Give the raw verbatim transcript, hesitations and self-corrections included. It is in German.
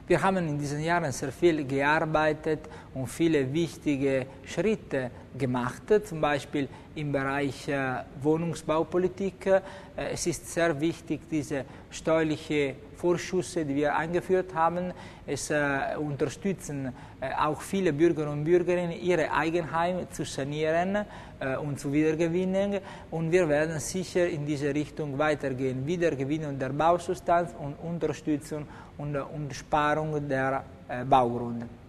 Wir haben in diesen Jahren sehr viel gearbeitet und viele wichtige Schritte gemacht, zum Beispiel im Bereich äh, Wohnungsbaupolitik. Äh, es ist sehr wichtig, diese steuerliche Vorschüsse, die wir eingeführt haben. Es äh, unterstützen äh, auch viele Bürger und Bürgerinnen, ihre Eigenheim zu sanieren äh, und zu wiedergewinnen. Und wir werden sicher in diese Richtung weitergehen. Wiedergewinnung der Bausubstanz und Unterstützung und, und Sparung der äh, Baugründe.